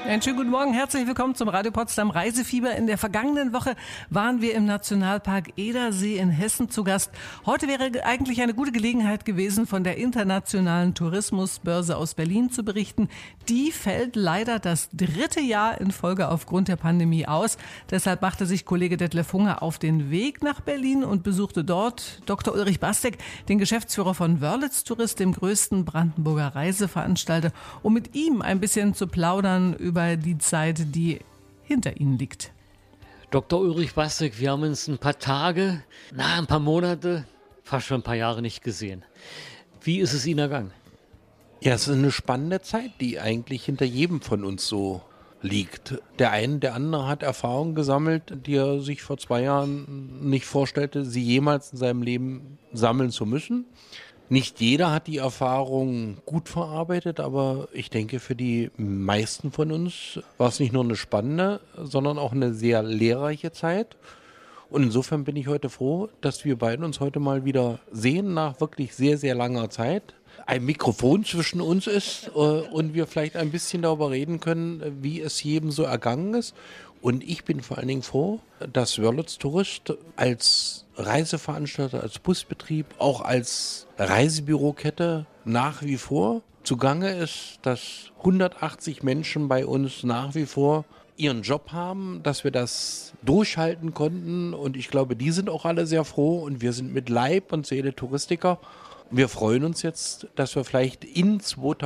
Einen schönen guten Morgen, herzlich willkommen zum Radio Potsdam Reisefieber. In der vergangenen Woche waren wir im Nationalpark Edersee in Hessen zu Gast. Heute wäre eigentlich eine gute Gelegenheit gewesen, von der internationalen Tourismusbörse aus Berlin zu berichten. Die fällt leider das 3. Jahr in Folge aufgrund der Pandemie aus. Deshalb machte sich Kollege Detlef Hunger auf den Weg nach Berlin und besuchte dort Dr. Ulrich Bastek, den Geschäftsführer von Wörlitz Tourist, dem größten Brandenburger Reiseveranstalter, um mit ihm ein bisschen zu plaudern über die Zeit, die hinter Ihnen liegt. Dr. Ulrich Bastek, wir haben uns ein paar Tage, ein paar Monate, fast schon ein paar Jahre nicht gesehen. Wie ist es Ihnen ergangen? Ja, es ist eine spannende Zeit, die eigentlich hinter jedem von uns so liegt. Der andere hat Erfahrungen gesammelt, die er sich vor 2 Jahren nicht vorstellte, sie jemals in seinem Leben sammeln zu müssen. Nicht jeder hat die Erfahrung gut verarbeitet, aber ich denke, für die meisten von uns war es nicht nur eine spannende, sondern auch eine sehr lehrreiche Zeit. Und insofern bin ich heute froh, dass wir beiden uns heute mal wieder sehen, nach wirklich sehr, sehr langer Zeit. Ein Mikrofon zwischen uns ist und wir vielleicht ein bisschen darüber reden können, wie es jedem so ergangen ist. Und ich bin vor allen Dingen froh, dass Wörlitz Tourist als Reiseveranstalter, als Busbetrieb, auch als Reisebürokette nach wie vor zugange ist, dass 180 Menschen bei uns nach wie vor ihren Job haben, dass wir das durchhalten konnten. Und ich glaube, die sind auch alle sehr froh und wir sind mit Leib und Seele Touristiker. Wir freuen uns jetzt, dass wir vielleicht in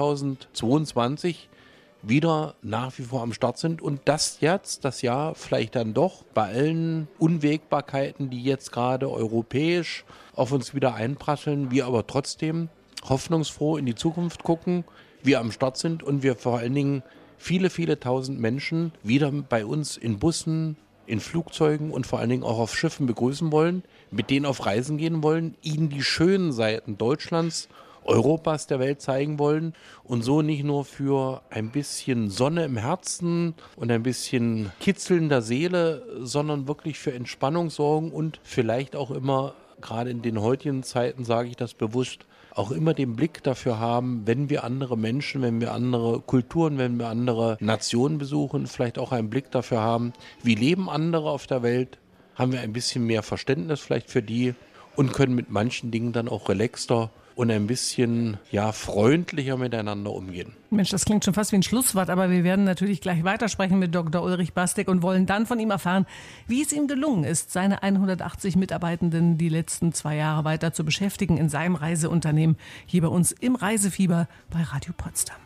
2022 wieder nach wie vor am Start sind und das jetzt, das Jahr vielleicht dann doch bei allen Unwägbarkeiten, die jetzt gerade europäisch auf uns wieder einprasseln, wir aber trotzdem hoffnungsfroh in die Zukunft gucken, wir am Start sind und wir vor allen Dingen viele, viele tausend Menschen wieder bei uns in Bussen, in Flugzeugen und vor allen Dingen auch auf Schiffen begrüßen wollen, mit denen auf Reisen gehen wollen, ihnen die schönen Seiten Deutschlands, Europas, der Welt zeigen wollen und so nicht nur für ein bisschen Sonne im Herzen und ein bisschen Kitzeln der Seele, sondern wirklich für Entspannung sorgen und vielleicht auch immer, gerade in den heutigen Zeiten sage ich das bewusst, auch immer den Blick dafür haben, wenn wir andere Menschen, wenn wir andere Kulturen, wenn wir andere Nationen besuchen, vielleicht auch einen Blick dafür haben, wie leben andere auf der Welt, haben wir ein bisschen mehr Verständnis vielleicht für die und können mit manchen Dingen dann auch relaxter und ein bisschen freundlicher miteinander umgehen. Mensch, das klingt schon fast wie ein Schlusswort, aber wir werden natürlich gleich weitersprechen mit Dr. Ulrich Bastek und wollen dann von ihm erfahren, wie es ihm gelungen ist, seine 180 Mitarbeitenden die letzten 2 Jahre weiter zu beschäftigen in seinem Reiseunternehmen, hier bei uns im Reisefieber bei Radio Potsdam.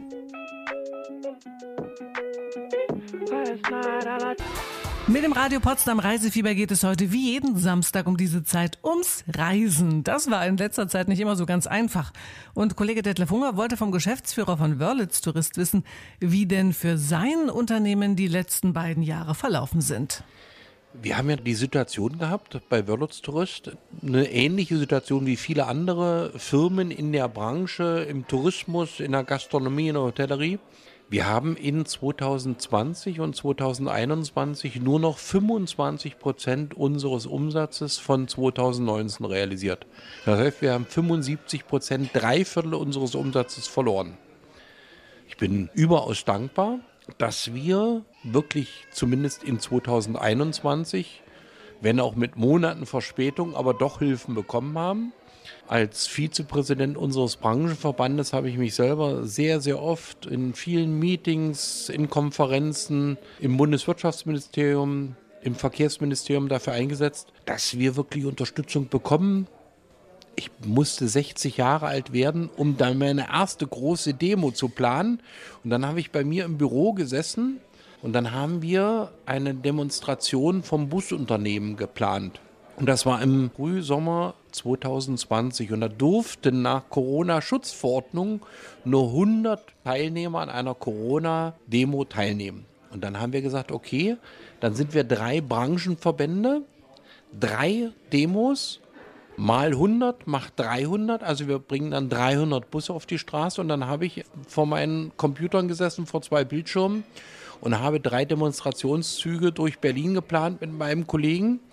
Mit dem Radio Potsdam Reisefieber geht es heute wie jeden Samstag um diese Zeit ums Reisen. Das war in letzter Zeit nicht immer so ganz einfach. Und Kollege Detlef Hunger wollte vom Geschäftsführer von Wörlitz Tourist wissen, wie denn für sein Unternehmen die letzten 2 Jahre verlaufen sind. Wir haben ja die Situation gehabt bei Wörlitz Tourist, eine ähnliche Situation wie viele andere Firmen in der Branche, im Tourismus, in der Gastronomie, in der Hotellerie. Wir haben in 2020 und 2021 nur noch 25% unseres Umsatzes von 2019 realisiert. Das heißt, wir haben 75%, 3/4 unseres Umsatzes verloren. Ich bin überaus dankbar, dass wir wirklich zumindest in 2021, wenn auch mit Monaten Verspätung, aber doch Hilfen bekommen haben. Als Vizepräsident unseres Branchenverbandes habe ich mich selber sehr, sehr oft in vielen Meetings, in Konferenzen, im Bundeswirtschaftsministerium, im Verkehrsministerium dafür eingesetzt, dass wir wirklich Unterstützung bekommen. Ich musste 60 Jahre alt werden, um dann meine erste große Demo zu planen. Und dann habe ich bei mir im Büro gesessen und dann haben wir eine Demonstration vom Busunternehmen geplant. Und das war im Frühsommer 2020 und da durften nach Corona-Schutzverordnung nur 100 Teilnehmer an einer Corona-Demo teilnehmen. Und dann haben wir gesagt, okay, dann sind wir 3 Branchenverbände, 3 Demos, mal 100 macht 300, also wir bringen dann 300 Busse auf die Straße und dann habe ich vor meinen Computern gesessen, vor 2 Bildschirmen und habe 3 Demonstrationszüge durch Berlin geplant mit meinem Kollegen.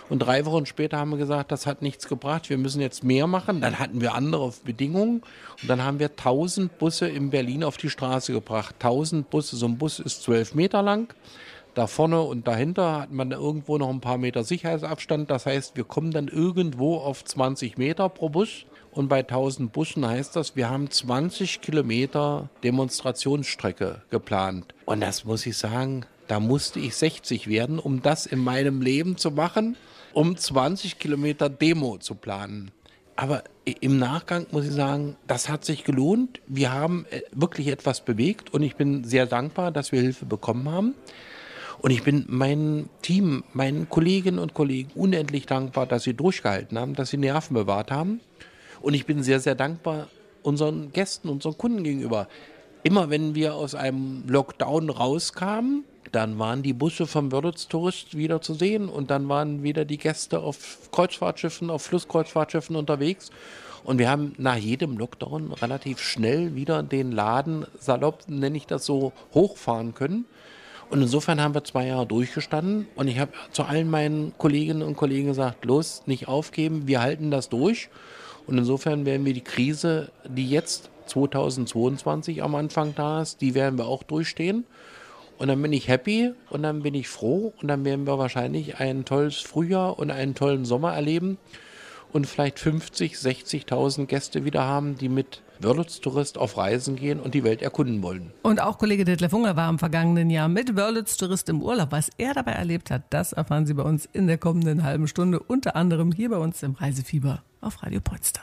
Und 3 Wochen später haben wir gesagt, das hat nichts gebracht, wir müssen jetzt mehr machen. Dann hatten wir andere Bedingungen und dann haben wir 1000 Busse in Berlin auf die Straße gebracht. 1000 Busse, so ein Bus ist 12 Meter lang. Da vorne und dahinter hat man irgendwo noch ein paar Meter Sicherheitsabstand. Das heißt, wir kommen dann irgendwo auf 20 Meter pro Bus. Und bei 1000 Bussen heißt das, wir haben 20 Kilometer Demonstrationsstrecke geplant. Und das muss ich sagen, da musste ich 60 werden, um das in meinem Leben zu machen, um 20 Kilometer Demo zu planen. Aber im Nachgang muss ich sagen, das hat sich gelohnt. Wir haben wirklich etwas bewegt und ich bin sehr dankbar, dass wir Hilfe bekommen haben. Und ich bin meinem Team, meinen Kolleginnen und Kollegen unendlich dankbar, dass sie durchgehalten haben, dass sie Nerven bewahrt haben. Und ich bin sehr, sehr dankbar unseren Gästen, unseren Kunden gegenüber. Immer wenn wir aus einem Lockdown rauskamen, dann waren die Busse vom Wörlitz Tourist wieder zu sehen und dann waren wieder die Gäste auf Kreuzfahrtschiffen, auf Flusskreuzfahrtschiffen unterwegs. Und wir haben nach jedem Lockdown relativ schnell wieder den Laden, salopp nenne ich das so, hochfahren können. Und insofern haben wir 2 Jahre durchgestanden und ich habe zu allen meinen Kolleginnen und Kollegen gesagt, los, nicht aufgeben, wir halten das durch. Und insofern werden wir die Krise, die jetzt 2022 am Anfang da ist, die werden wir auch durchstehen. Und dann bin ich happy und dann bin ich froh und dann werden wir wahrscheinlich ein tolles Frühjahr und einen tollen Sommer erleben und vielleicht 50.000, 60.000 Gäste wieder haben, die mit Wörlitz Tourist auf Reisen gehen und die Welt erkunden wollen. Und auch Kollege Detlef Unger war im vergangenen Jahr mit Wörlitz Tourist im Urlaub. Was er dabei erlebt hat, das erfahren Sie bei uns in der kommenden halben Stunde, unter anderem hier bei uns im Reisefieber auf Radio Potsdam.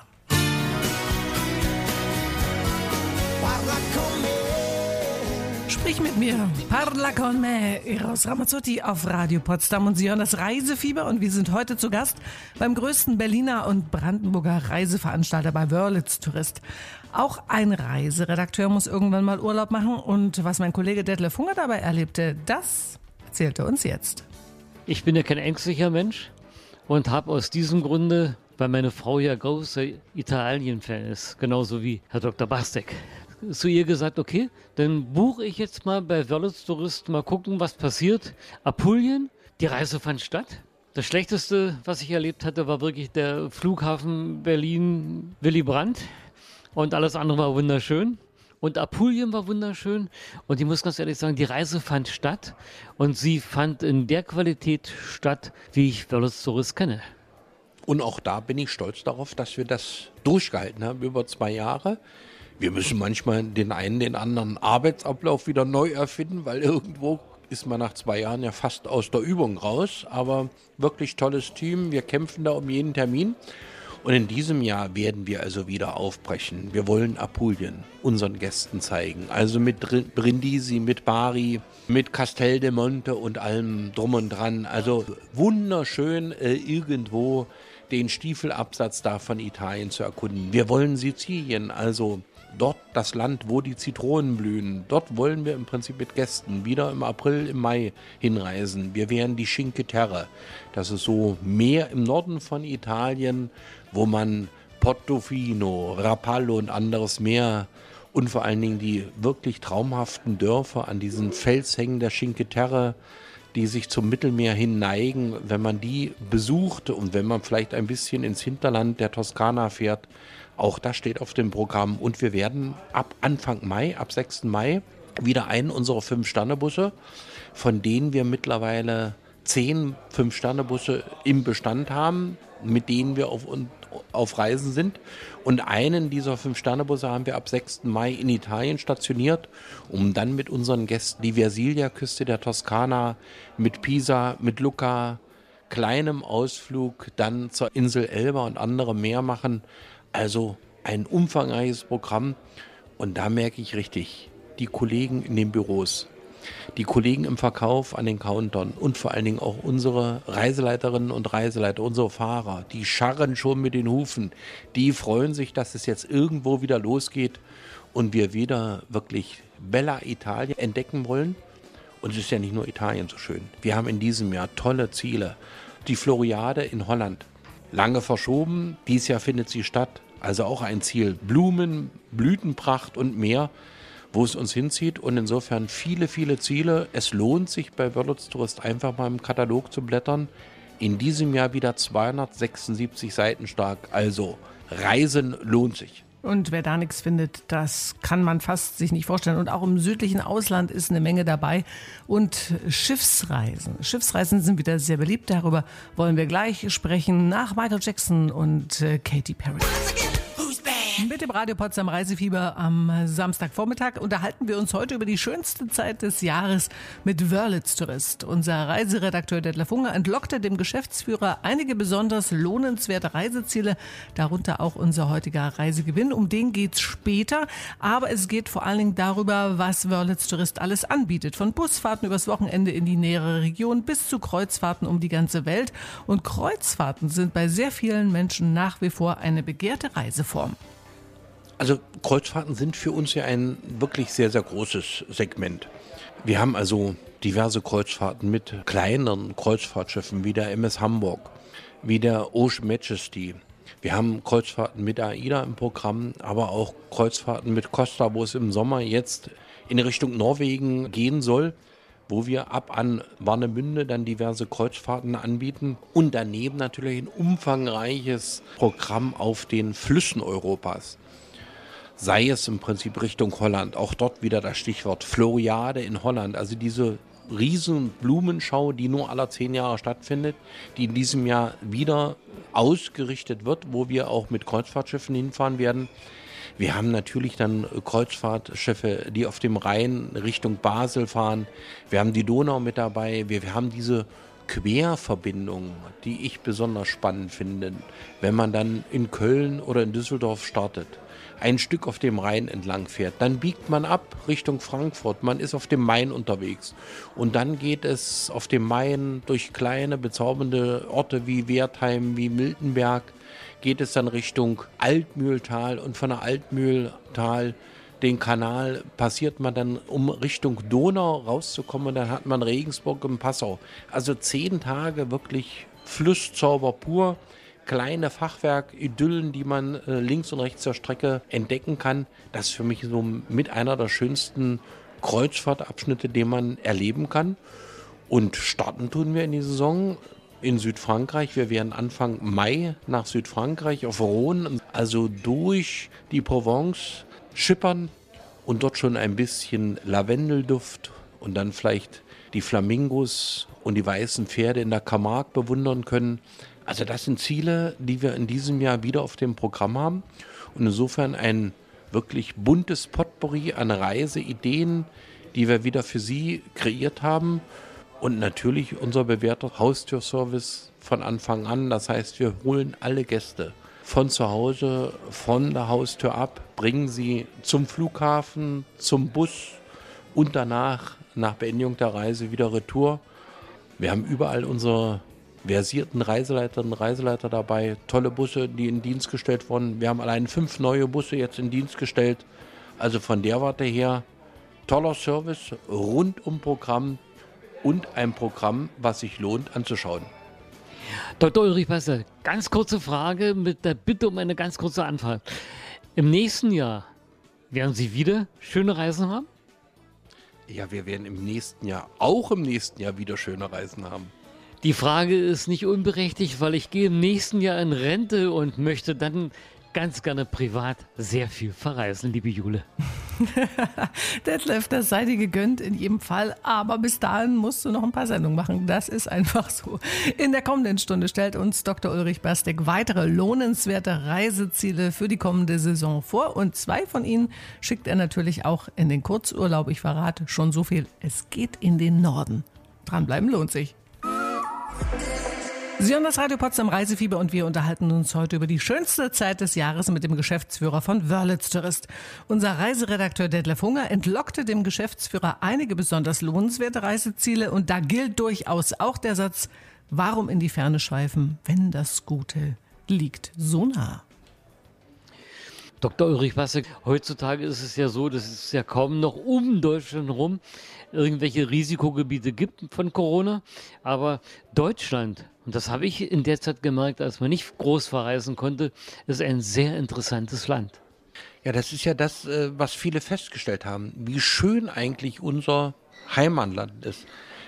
Sprich mit mir, Parla con me, Eros Ramazzotti auf Radio Potsdam und Sie hören das Reisefieber und wir sind heute zu Gast beim größten Berliner und Brandenburger Reiseveranstalter bei Wörlitz Tourist. Auch ein Reiseredakteur muss irgendwann mal Urlaub machen und was mein Kollege Detlef Unger dabei erlebte, das erzählt er uns jetzt. Ich bin ja kein ängstlicher Mensch und habe aus diesem Grunde, weil meine Frau ja großer Italien-Fan ist, genauso wie Herr Dr. Bastek, zu ihr gesagt, okay, dann buche ich jetzt mal bei Wörlitz Tourist, mal gucken, was passiert. Apulien, die Reise fand statt. Das Schlechteste, was ich erlebt hatte, war wirklich der Flughafen Berlin-Willy Brandt und alles andere war wunderschön. Und Apulien war wunderschön und ich muss ganz ehrlich sagen, die Reise fand statt und sie fand in der Qualität statt, wie ich Wörlitz Tourist kenne. Und auch da bin ich stolz darauf, dass wir das durchgehalten haben über 2 Jahre. Wir müssen manchmal den anderen Arbeitsablauf wieder neu erfinden, weil irgendwo ist man nach 2 Jahren ja fast aus der Übung raus. Aber wirklich tolles Team, wir kämpfen da um jeden Termin. Und in diesem Jahr werden wir also wieder aufbrechen. Wir wollen Apulien unseren Gästen zeigen. Also mit Brindisi, mit Bari, mit Castel de Monte und allem drum und dran. Also wunderschön irgendwo den Stiefelabsatz da von Italien zu erkunden. Wir wollen Sizilien, also dort das Land, wo die Zitronen blühen. Dort wollen wir im Prinzip mit Gästen wieder im April, im Mai hinreisen. Wir werden die Cinque Terre. Das ist so Meer im Norden von Italien, wo man Portofino, Rapallo und anderes Meer und vor allen Dingen die wirklich traumhaften Dörfer an diesen Felshängen der Cinque Terre, die sich zum Mittelmeer hin neigen, wenn man die besucht und wenn man vielleicht ein bisschen ins Hinterland der Toskana fährt, auch das steht auf dem Programm. Und wir werden ab Anfang Mai, ab 6. Mai, wieder einen unserer 5-Sterne-Busse, von denen wir mittlerweile 10 5-Sterne-Busse im Bestand haben, mit denen wir auf Reisen sind. Und einen dieser 5-Sterne-Busse haben wir ab 6. Mai in Italien stationiert, um dann mit unseren Gästen die Versilia-Küste der Toskana, mit Pisa, mit Lucca, kleinem Ausflug dann zur Insel Elba und anderem Meer machen. Also ein umfangreiches Programm. Und da merke ich richtig, die Kollegen in den Büros, die Kollegen im Verkauf an den Countern und vor allen Dingen auch unsere Reiseleiterinnen und Reiseleiter, unsere Fahrer, die scharren schon mit den Hufen. Die freuen sich, dass es jetzt irgendwo wieder losgeht und wir wieder wirklich Bella Italia entdecken wollen. Und es ist ja nicht nur Italien so schön. Wir haben in diesem Jahr tolle Ziele. Die Floriade in Holland, lange verschoben, dieses Jahr findet sie statt. Also auch ein Ziel, Blumen, Blütenpracht und mehr, wo es uns hinzieht. Und insofern viele, viele Ziele. Es lohnt sich bei Wörlitz Tourist einfach mal im Katalog zu blättern. in diesem Jahr wieder 276 Seiten stark. Also Reisen lohnt sich. Und wer da nichts findet, das kann man fast sich nicht vorstellen. Und auch im südlichen Ausland ist eine Menge dabei. Und Schiffsreisen. Schiffsreisen sind wieder sehr beliebt. Darüber wollen wir gleich sprechen nach Michael Jackson und Katy Perry. Mit dem Radio Potsdam Reisefieber am Samstagvormittag unterhalten wir uns heute über die schönste Zeit des Jahres mit Wörlitz Tourist. Unser Reiseredakteur Detlef Unger entlockte dem Geschäftsführer einige besonders lohnenswerte Reiseziele, darunter auch unser heutiger Reisegewinn. Um den geht's später, aber es geht vor allen Dingen darüber, was Wörlitz Tourist alles anbietet. Von Busfahrten übers Wochenende in die nähere Region bis zu Kreuzfahrten um die ganze Welt. Und Kreuzfahrten sind bei sehr vielen Menschen nach wie vor eine begehrte Reiseform. Also Kreuzfahrten sind für uns ja ein wirklich sehr, sehr großes Segment. Wir haben also diverse Kreuzfahrten mit kleineren Kreuzfahrtschiffen wie der MS Hamburg, wie der Ocean Majesty. Wir haben Kreuzfahrten mit AIDA im Programm, aber auch Kreuzfahrten mit Costa, wo es im Sommer jetzt in Richtung Norwegen gehen soll, wo wir ab an Warnemünde dann diverse Kreuzfahrten anbieten und daneben natürlich ein umfangreiches Programm auf den Flüssen Europas. Sei es im Prinzip Richtung Holland, auch dort wieder das Stichwort Floriade in Holland, also diese riesen Blumenschau, die nur alle 10 Jahre stattfindet, die in diesem Jahr wieder ausgerichtet wird, wo wir auch mit Kreuzfahrtschiffen hinfahren werden. Wir haben natürlich dann Kreuzfahrtschiffe, die auf dem Rhein Richtung Basel fahren. Wir haben die Donau mit dabei. Wir haben diese Querverbindungen, die ich besonders spannend finde, wenn man dann in Köln oder in Düsseldorf startet, ein Stück auf dem Rhein entlang fährt, dann biegt man ab Richtung Frankfurt, man ist auf dem Main unterwegs und dann geht es auf dem Main durch kleine bezaubernde Orte wie Wertheim, wie Miltenberg, geht es dann Richtung Altmühltal und von der Altmühltal den Kanal passiert man dann, um Richtung Donau rauszukommen und dann hat man Regensburg und Passau. Also 10 Tage wirklich Flusszauber pur. Kleine Fachwerk-Idyllen, die man links und rechts der Strecke entdecken kann. Das ist für mich so mit einer der schönsten Kreuzfahrtabschnitte, den man erleben kann. Und starten tun wir in die Saison in Südfrankreich. Wir werden Anfang Mai nach Südfrankreich auf Rhône, also durch die Provence schippern und dort schon ein bisschen Lavendelduft und dann vielleicht die Flamingos und die weißen Pferde in der Camargue bewundern können. Also das sind Ziele, die wir in diesem Jahr wieder auf dem Programm haben und insofern ein wirklich buntes Potpourri an Reiseideen, die wir wieder für Sie kreiert haben und natürlich unser bewährter Haustürservice von Anfang an. Das heißt, wir holen alle Gäste von zu Hause, von der Haustür ab, bringen sie zum Flughafen, zum Bus und danach, nach Beendigung der Reise, wieder retour. Wir haben überall unsere versierten Reiseleiterinnen und Reiseleiter dabei, tolle Busse, die in Dienst gestellt wurden. Wir haben allein 5 neue Busse jetzt in Dienst gestellt. Also von der Warte her, toller Service, rundum Programm und ein Programm, was sich lohnt anzuschauen. Dr. Ulrich Bastel, ganz kurze Frage mit der Bitte um eine ganz kurze Antwort. Im nächsten Jahr werden Sie wieder schöne Reisen haben? Ja, wir werden auch im nächsten Jahr wieder schöne Reisen haben. Die Frage ist nicht unberechtigt, weil ich gehe im nächsten Jahr in Rente und möchte dann ganz gerne privat sehr viel verreisen, liebe Jule. Detlef, das sei dir gegönnt in jedem Fall, aber bis dahin musst du noch ein paar Sendungen machen. Das ist einfach so. In der kommenden Stunde stellt uns Dr. Ulrich Bastek weitere lohnenswerte Reiseziele für die kommende Saison vor und 2 von ihnen schickt er natürlich auch in den Kurzurlaub. Ich verrate schon so viel, es geht in den Norden. Dranbleiben lohnt sich. Sie hören das Radio Potsdam Reisefieber und wir unterhalten uns heute über die schönste Zeit des Jahres mit dem Geschäftsführer von Wörlitz Tourist. Unser Reiseredakteur Detlef Unger entlockte dem Geschäftsführer einige besonders lohnenswerte Reiseziele und da gilt durchaus auch der Satz, warum in die Ferne schweifen, wenn das Gute liegt so nah. Dr. Ulrich Bastek, heutzutage ist es ja so, dass es ja kaum noch um Deutschland herum irgendwelche Risikogebiete gibt von Corona, aber Deutschland, und das habe ich in der Zeit gemerkt, als man nicht groß verreisen konnte, ist ein sehr interessantes Land. Ja, das ist ja das, was viele festgestellt haben, wie schön eigentlich unser Heimatland ist.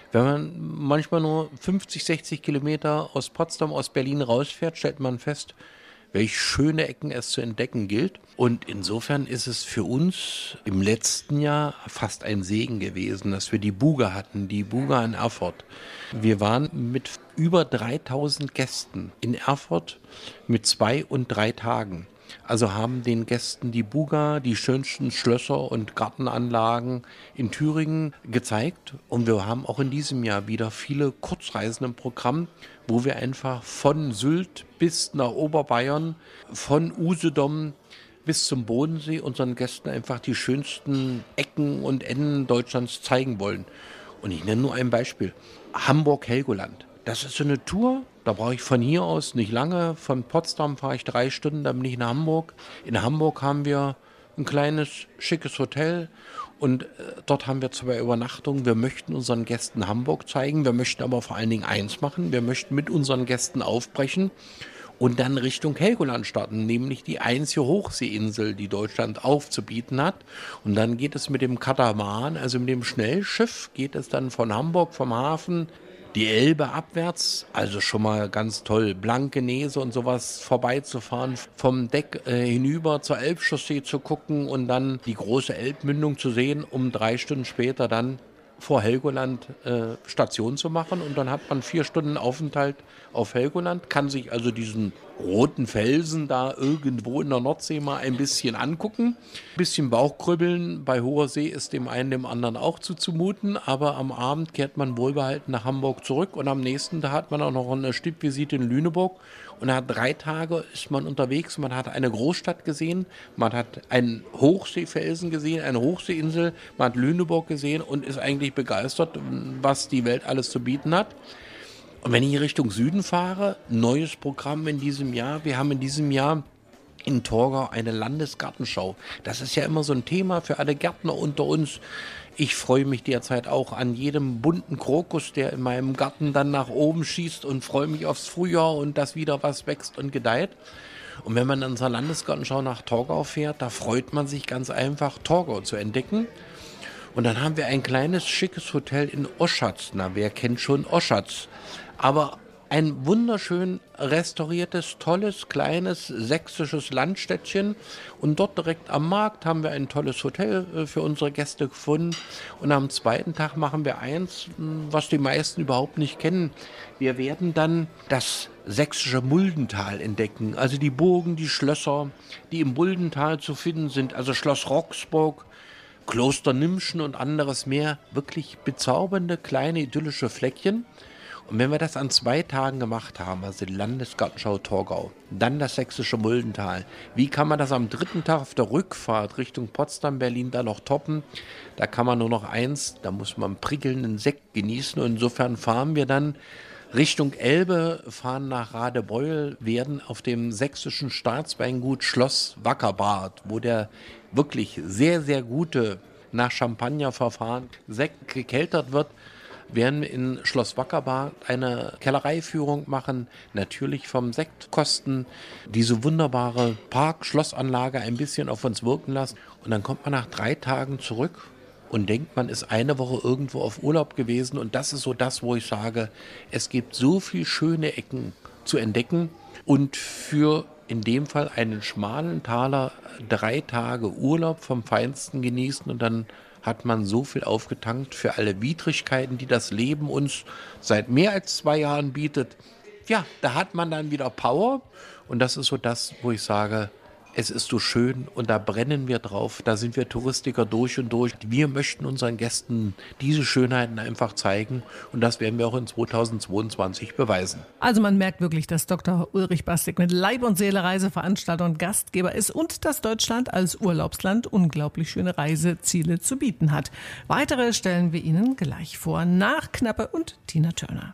Wenn man manchmal nur 50, 60 Kilometer aus Potsdam, aus Berlin rausfährt, stellt man fest, welche schöne Ecken es zu entdecken gilt. Und insofern ist es für uns im letzten Jahr fast ein Segen gewesen, dass wir die Buga hatten, die Buga in Erfurt. Wir waren mit über 3000 Gästen in Erfurt mit 2 und 3 Tagen. Also haben den Gästen die Buga, die schönsten Schlösser und Gartenanlagen in Thüringen gezeigt. Und wir haben auch in diesem Jahr wieder viele Kurzreisen im Programm, wo wir einfach von Sylt bis nach Oberbayern, von Usedom bis zum Bodensee unseren Gästen einfach die schönsten Ecken und Enden Deutschlands zeigen wollen. Und ich nenne nur ein Beispiel. Hamburg-Helgoland. Das ist so eine Tour, da brauche ich von hier aus nicht lange. Von Potsdam fahre ich 3 Stunden, dann bin ich in Hamburg. In Hamburg haben wir ein kleines, schickes Hotel und dort haben wir 2 Übernachtungen. Wir möchten unseren Gästen Hamburg zeigen, wir möchten aber vor allen Dingen eins machen. Wir möchten mit unseren Gästen aufbrechen und dann Richtung Helgoland starten, nämlich die einzige Hochseeinsel, die Deutschland aufzubieten hat. Und dann geht es mit dem Katamaran, also mit dem Schnellschiff, geht es dann von Hamburg, vom Hafen, die Elbe abwärts, also schon mal ganz toll, Blankenese und sowas vorbeizufahren, vom Deck hinüber zur Elbchaussee zu gucken und dann die große Elbmündung zu sehen, um 3 Stunden später dann vor Helgoland Station zu machen. Und dann hat man 4 Stunden Aufenthalt auf Helgoland, kann sich also diesen roten Felsen da irgendwo in der Nordsee mal ein bisschen angucken. Ein bisschen Bauchkrübbeln bei hoher See ist dem einen, dem anderen auch zuzumuten, aber am Abend kehrt man wohlbehalten nach Hamburg zurück und am nächsten Tag hat man auch noch eine Stippvisite in Lüneburg und nach 3 Tagen ist man unterwegs, man hat eine Großstadt gesehen, man hat einen Hochseefelsen gesehen, eine Hochseeinsel, man hat Lüneburg gesehen und ist eigentlich begeistert, was die Welt alles zu bieten hat. Und wenn ich Richtung Süden fahre, neues Programm in diesem Jahr. Wir haben in diesem Jahr in Torgau eine Landesgartenschau. Das ist ja immer so ein Thema für alle Gärtner unter uns. Ich freue mich derzeit auch an jedem bunten Krokus, der in meinem Garten dann nach oben schießt und freue mich aufs Frühjahr und dass wieder was wächst und gedeiht. Und wenn man in unserer Landesgartenschau nach Torgau fährt, da freut man sich ganz einfach, Torgau zu entdecken. Und dann haben wir ein kleines, schickes Hotel in Oschatz. Na, wer kennt schon Oschatz? Aber ein wunderschön restauriertes, tolles, kleines sächsisches Landstädtchen. Und dort direkt am Markt haben wir ein tolles Hotel für unsere Gäste gefunden. Und am 2. Tag machen wir eins, was die meisten überhaupt nicht kennen. Wir werden dann das sächsische Muldental entdecken. Also die Burgen, die Schlösser, die im Muldental zu finden sind. Also Schloss Roxburg, Kloster Nimschen und anderes mehr. Wirklich bezaubernde, kleine, idyllische Fleckchen. Und wenn wir das an 2 Tagen gemacht haben, also die Landesgartenschau Torgau, dann das sächsische Muldental, wie kann man das am 3. Tag auf der Rückfahrt Richtung Potsdam, Berlin dann noch toppen? Da kann man nur noch eins, da muss man prickelnden Sekt genießen. Und insofern fahren wir dann Richtung Elbe, fahren nach Radebeul, werden auf dem sächsischen Staatsweingut Schloss Wackerbad, wo der wirklich sehr, sehr gute, nach Champagnerverfahren Sekt gekeltert wird, werden wir in Schloss Wackerbad eine Kellereiführung machen, natürlich vom Sekt kosten, diese wunderbare Park-Schlossanlage ein bisschen auf uns wirken lassen. Und dann kommt man nach 3 Tagen zurück und denkt, man ist eine Woche irgendwo auf Urlaub gewesen. Und das ist so das, wo ich sage, es gibt so viele schöne Ecken zu entdecken und für in dem Fall einen schmalen Taler 3 Tage Urlaub vom Feinsten genießen und dann hat man so viel aufgetankt für alle Widrigkeiten, die das Leben uns seit mehr als 2 Jahren bietet. Ja, da hat man dann wieder Power und das ist so das, wo ich sage, es ist so schön und da brennen wir drauf, da sind wir Touristiker durch und durch. Wir möchten unseren Gästen diese Schönheiten einfach zeigen und das werden wir auch in 2022 beweisen. Also man merkt wirklich, dass Dr. Ulrich Bastek mit Leib und Seele Reiseveranstalter und Gastgeber ist und dass Deutschland als Urlaubsland unglaublich schöne Reiseziele zu bieten hat. Weitere stellen wir Ihnen gleich vor, nach Knappe und Tina Turner.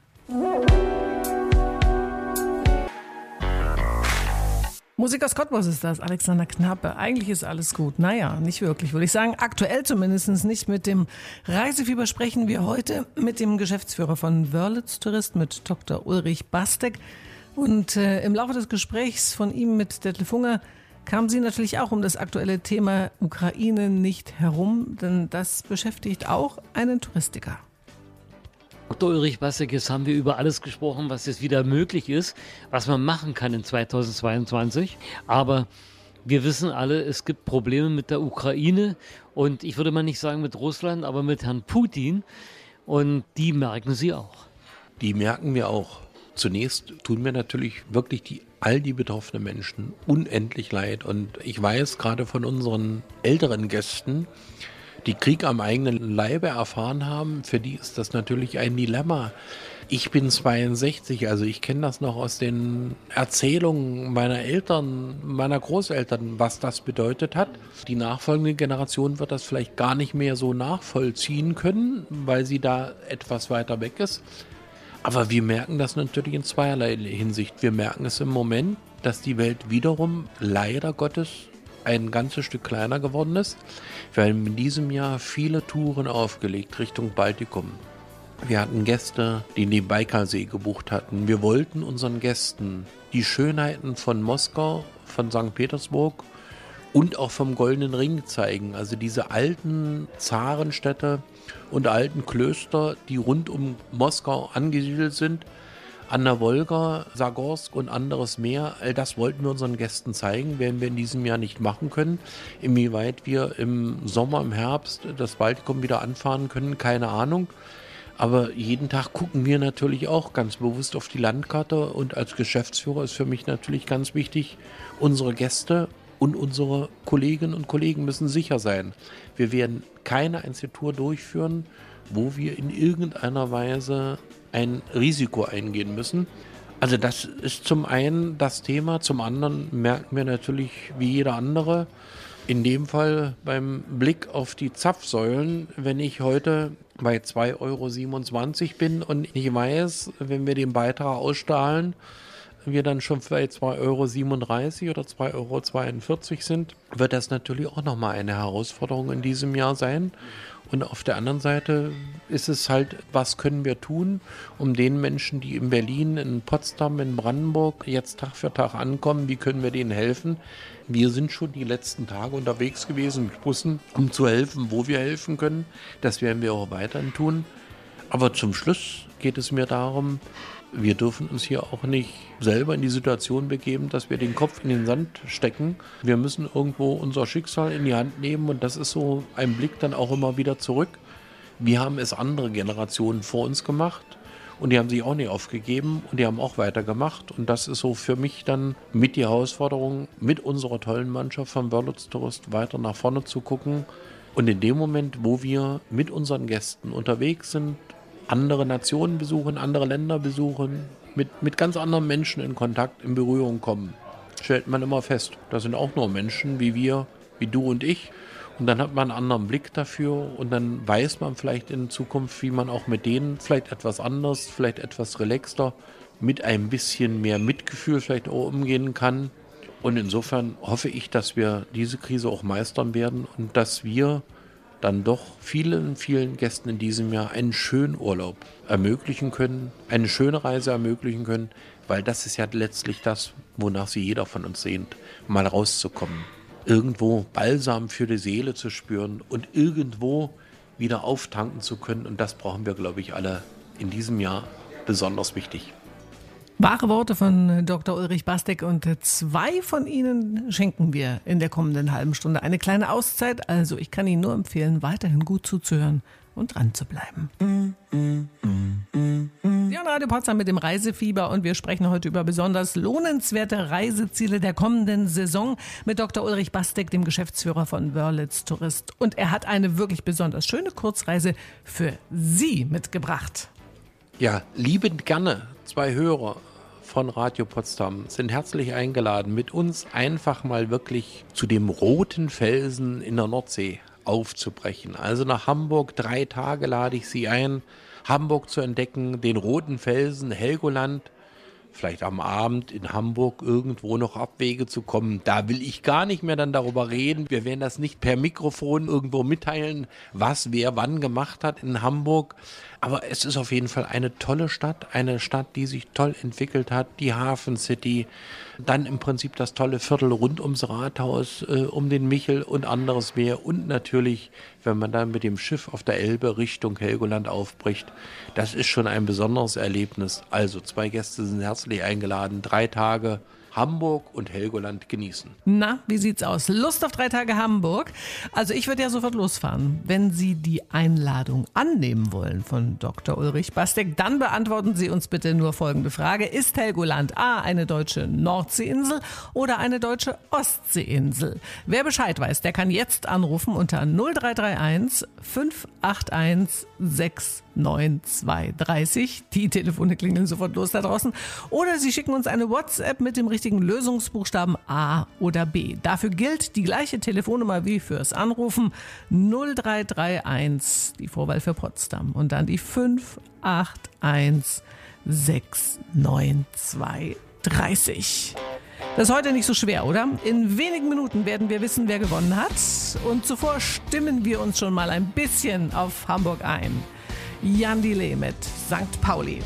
Musik aus Cottbus ist das, Alexander Knappe. Eigentlich ist alles gut. Naja, nicht wirklich, würde ich sagen. Aktuell zumindest nicht. Mit dem Reisefieber sprechen wir heute mit dem Geschäftsführer von Wörlitz Tourist, mit Dr. Ulrich Bastek. Und im Laufe des Gesprächs von ihm mit Detlef Hunger kamen Sie natürlich auch um das aktuelle Thema Ukraine nicht herum, denn das beschäftigt auch einen Touristiker. Dr. Ulrich Bastek, jetzt haben wir über alles gesprochen, was jetzt wieder möglich ist, was man machen kann in 2022. Aber wir wissen alle, es gibt Probleme mit der Ukraine und ich würde mal nicht sagen mit Russland, aber mit Herrn Putin. Und die merken Sie auch. Die merken wir auch. Zunächst tun mir natürlich wirklich all die betroffenen Menschen unendlich leid. Und ich weiß gerade von unseren älteren Gästen, die Krieg am eigenen Leibe erfahren haben, für die ist das natürlich ein Dilemma. Ich bin 62, also ich kenne das noch aus den Erzählungen meiner Eltern, meiner Großeltern, was das bedeutet hat. Die nachfolgende Generation wird das vielleicht gar nicht mehr so nachvollziehen können, weil sie da etwas weiter weg ist. Aber wir merken das natürlich in zweierlei Hinsicht. Wir merken es im Moment, dass die Welt wiederum leider Gottes ein ganzes Stück kleiner geworden ist. Wir haben in diesem Jahr viele Touren aufgelegt Richtung Baltikum. Wir hatten Gäste, die den Baikalsee gebucht hatten. Wir wollten unseren Gästen die Schönheiten von Moskau, von St. Petersburg und auch vom Goldenen Ring zeigen. Also diese alten Zarenstädte und alten Klöster, die rund um Moskau angesiedelt sind, an der Wolga, Sagorsk und anderes mehr. All das wollten wir unseren Gästen zeigen, werden wir in diesem Jahr nicht machen können. Inwieweit wir im Sommer, im Herbst das Baltikum wieder anfahren können, keine Ahnung. Aber jeden Tag gucken wir natürlich auch ganz bewusst auf die Landkarte und als Geschäftsführer ist für mich natürlich ganz wichtig, unsere Gäste und unsere Kolleginnen und Kollegen müssen sicher sein. Wir werden keine einzige Tour durchführen, wo wir in irgendeiner Weise ein Risiko eingehen müssen. Also das ist zum einen das Thema, zum anderen merken wir natürlich wie jeder andere, in dem Fall beim Blick auf die Zapfsäulen, wenn ich heute bei 2,27 € bin und ich weiß, wenn wir den Beitrag ausstrahlen, wir dann schon vielleicht 2,37 € oder 2,42 € sind, wird das natürlich auch nochmal eine Herausforderung in diesem Jahr sein. Und auf der anderen Seite ist es halt, was können wir tun, um den Menschen, die in Berlin, in Potsdam, in Brandenburg jetzt Tag für Tag ankommen, wie können wir denen helfen? Wir sind schon die letzten Tage unterwegs gewesen mit Bussen, um zu helfen, wo wir helfen können. Das werden wir auch weiterhin tun. Aber zum Schluss geht es mir darum, wir dürfen uns hier auch nicht selber in die Situation begeben, dass wir den Kopf in den Sand stecken. Wir müssen irgendwo unser Schicksal in die Hand nehmen und das ist so ein Blick dann auch immer wieder zurück. Wir haben es andere Generationen vor uns gemacht und die haben sich auch nicht aufgegeben und die haben auch weitergemacht und das ist so für mich dann mit die Herausforderung, mit unserer tollen Mannschaft von Wörlitz Tourist weiter nach vorne zu gucken und in dem Moment, wo wir mit unseren Gästen unterwegs sind, andere Nationen besuchen, andere Länder besuchen, mit ganz anderen Menschen in Kontakt, in Berührung kommen, stellt man immer fest, das sind auch nur Menschen wie wir, wie du und ich. Und dann hat man einen anderen Blick dafür und dann weiß man vielleicht in Zukunft, wie man auch mit denen vielleicht etwas anders, vielleicht etwas relaxter, mit ein bisschen mehr Mitgefühl vielleicht auch umgehen kann. Und insofern hoffe ich, dass wir diese Krise auch meistern werden und dass wir dann doch vielen, vielen Gästen in diesem Jahr einen schönen Urlaub ermöglichen können, eine schöne Reise ermöglichen können, weil das ist ja letztlich das, wonach sie jeder von uns sehnt, mal rauszukommen, irgendwo Balsam für die Seele zu spüren und irgendwo wieder auftanken zu können und das brauchen wir, glaube ich, alle in diesem Jahr besonders wichtig. Wahre Worte von Dr. Ulrich Bastek und 2 von ihnen schenken wir in der kommenden halben Stunde. Eine kleine Auszeit, also ich kann Ihnen nur empfehlen, weiterhin gut zuzuhören und dran zu bleiben. Ja, Radio Potsdam mit dem Reisefieber und wir sprechen heute über besonders lohnenswerte Reiseziele der kommenden Saison mit Dr. Ulrich Bastek, dem Geschäftsführer von Wörlitz Tourist. Und er hat eine wirklich besonders schöne Kurzreise für Sie mitgebracht. Ja, liebend gerne 2 Hörer von Radio Potsdam sind herzlich eingeladen, mit uns einfach mal wirklich zu dem roten Felsen in der Nordsee aufzubrechen. Also nach Hamburg, 3 Tage lade ich Sie ein, Hamburg zu entdecken, den roten Felsen, Helgoland, vielleicht am Abend in Hamburg irgendwo noch Abwege zu kommen. Da will ich gar nicht mehr dann darüber reden. Wir werden das nicht per Mikrofon irgendwo mitteilen, was wer wann gemacht hat in Hamburg. Aber es ist auf jeden Fall eine tolle Stadt, eine Stadt, die sich toll entwickelt hat, die Hafen City, dann im Prinzip das tolle Viertel rund ums Rathaus, um den Michel und anderes mehr und natürlich wenn man dann mit dem Schiff auf der Elbe Richtung Helgoland aufbricht, das ist schon ein besonderes Erlebnis. Also 2 Gäste sind herzlich eingeladen, 3 Tage Hamburg und Helgoland genießen. Na, wie sieht's aus? Lust auf 3 Tage Hamburg? Also ich würde ja sofort losfahren. Wenn Sie die Einladung annehmen wollen von Dr. Ulrich Bastek, dann beantworten Sie uns bitte nur folgende Frage. Ist Helgoland A eine deutsche Nordseeinsel oder eine deutsche Ostseeinsel? Wer Bescheid weiß, der kann jetzt anrufen unter 0331 581 69230. Die Telefone klingeln sofort los da draußen. Oder Sie schicken uns eine WhatsApp mit dem richtigen Lösungsbuchstaben A oder B. Dafür gilt die gleiche Telefonnummer wie fürs Anrufen 0331, die Vorwahl für Potsdam. Und dann die 581 69230. Das ist heute nicht so schwer, oder? In wenigen Minuten werden wir wissen, wer gewonnen hat. Und zuvor stimmen wir uns schon mal ein bisschen auf Hamburg ein. Jan Delay mit St. Pauli.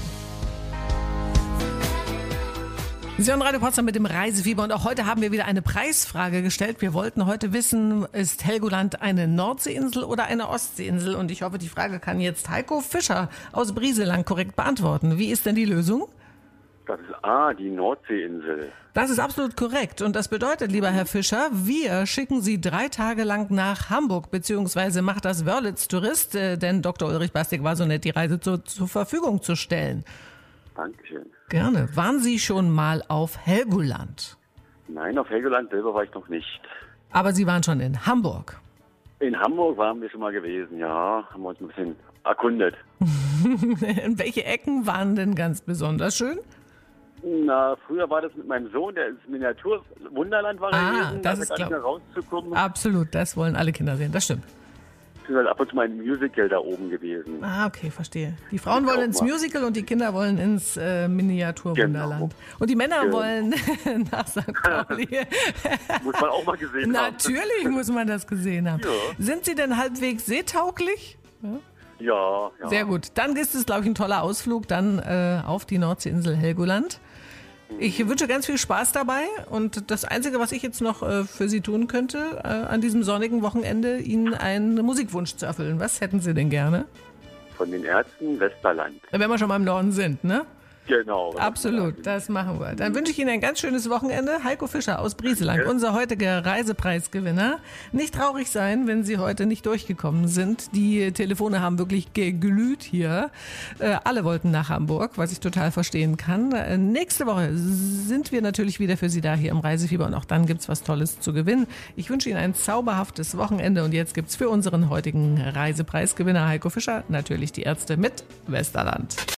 Sie hören Radio Potsdam mit dem Reisefieber und auch heute haben wir wieder eine Preisfrage gestellt. Wir wollten heute wissen, ist Helgoland eine Nordseeinsel oder eine Ostseeinsel? Und ich hoffe, die Frage kann jetzt Heiko Fischer aus Brieselang korrekt beantworten. Wie ist denn die Lösung? Das ist A, die Nordseeinsel. Das ist absolut korrekt. Und das bedeutet, lieber Herr Fischer, wir schicken Sie 3 Tage lang nach Hamburg, beziehungsweise macht das Wörlitz Tourist, denn Dr. Ulrich Bastek war so nett, die Reise zur Verfügung zu stellen. Dankeschön. Gerne. Waren Sie schon mal auf Helgoland? Nein, auf Helgoland selber war ich noch nicht. Aber Sie waren schon in Hamburg. In Hamburg waren wir schon mal gewesen, ja. Haben wir uns ein bisschen erkundet. Welche Ecken waren denn ganz besonders schön? Na, früher war das mit meinem Sohn, der ist Miniatur-Wunderland war gewesen. Das ist gar nicht mehr rauszukommen. Absolut, das wollen alle Kinder sehen, das stimmt. Wir sind halt ab und zu mal ein Musical da oben gewesen. Okay, verstehe. Die Frauen wollen ins Musical und die Kinder wollen ins Miniaturwunderland. Genau. Und die Männer wollen nach St. Pauli. Muss man auch mal gesehen haben. Natürlich muss man das gesehen haben. Ja. Sind Sie denn halbwegs seetauglich? Ja. Sehr gut. Dann ist es, glaube ich, ein toller Ausflug dann auf die Nordseeinsel Helgoland. Ich wünsche ganz viel Spaß dabei und das Einzige, was ich jetzt noch für Sie tun könnte, an diesem sonnigen Wochenende, Ihnen einen Musikwunsch zu erfüllen. Was hätten Sie denn gerne? Von den Ärzten Westerland. Wenn wir schon mal im Norden sind, ne? Genau. Absolut, das machen wir. Dann wünsche ich Ihnen ein ganz schönes Wochenende. Heiko Fischer aus Brieselang, unser heutiger Reisepreisgewinner. Nicht traurig sein, wenn Sie heute nicht durchgekommen sind. Die Telefone haben wirklich geglüht hier. Alle wollten nach Hamburg, was ich total verstehen kann. Nächste Woche sind wir natürlich wieder für Sie da hier im Reisefieber und auch dann gibt's was Tolles zu gewinnen. Ich wünsche Ihnen ein zauberhaftes Wochenende und jetzt gibt's für unseren heutigen Reisepreisgewinner Heiko Fischer natürlich die Ärzte mit Westerland.